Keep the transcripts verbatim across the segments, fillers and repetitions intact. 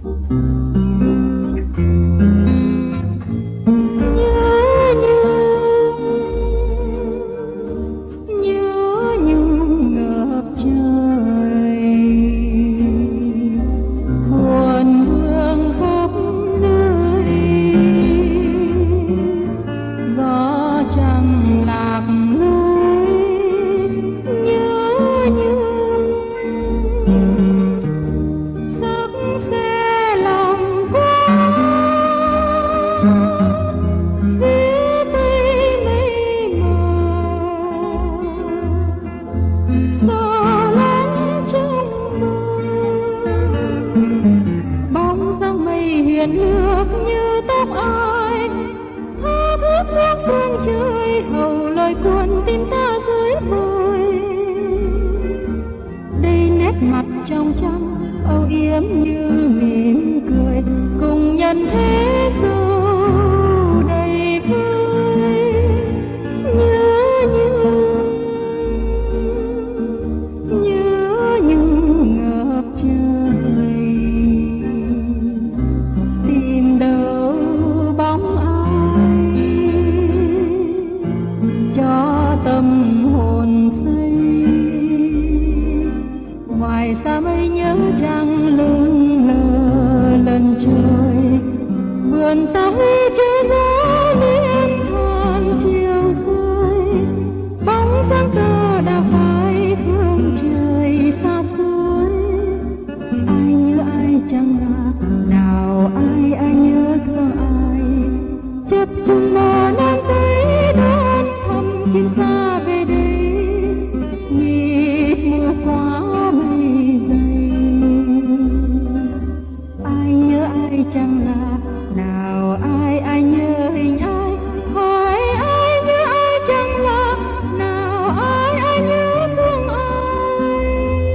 nước như tóc ai, tha thiết nước phương trời hầu lời cuốn tim ta dưới bồi. Đây nét mặt trong trắng âu yếm như mỉm cười, cùng nhân thế sâu đầy vui. Nhớ nhung, nhớ nhung ngập trời, tìm đâu bóng ai cho tâm hồn say. Ngoài xa mây nhớ trăng lưng lờ lần trời, vườn tay chưa gió liên than chiều rơi. Bóng dáng tơ đã phai phương trời xa xôi. Ai nhớ ai chẳng là nào, ai ai nhớ thương ai. Chập chung mơ nắng tới đón thăm chim xa về đây, nhịp mưa qua mây dày. Ai nhớ ai chẳng là nào, ai ai nhớ hình ai. Hỏi ai nhớ ai chẳng là nào, ai ai nhớ thương ai.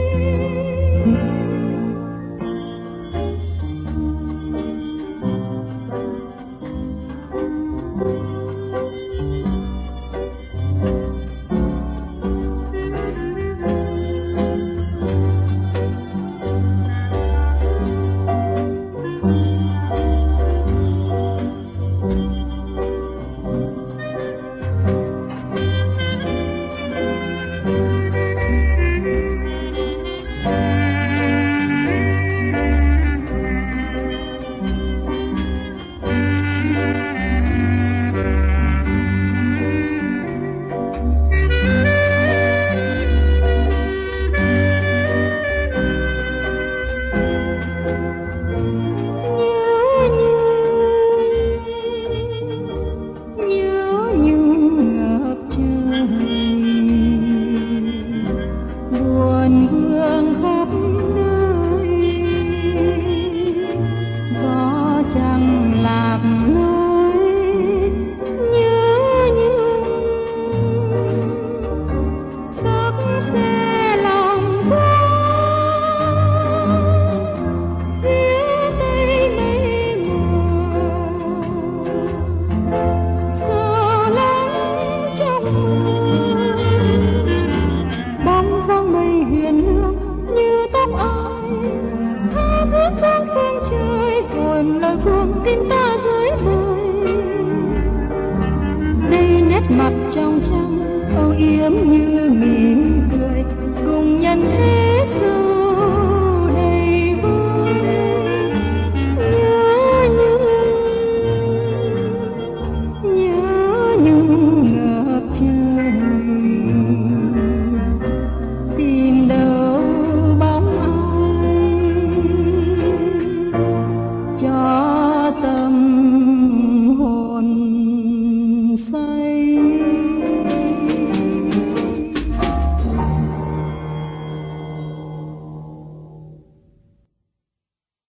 Lời cuồng tim ta dưới bồi. Đây nét mặt trong trắng âu yếm như mỉm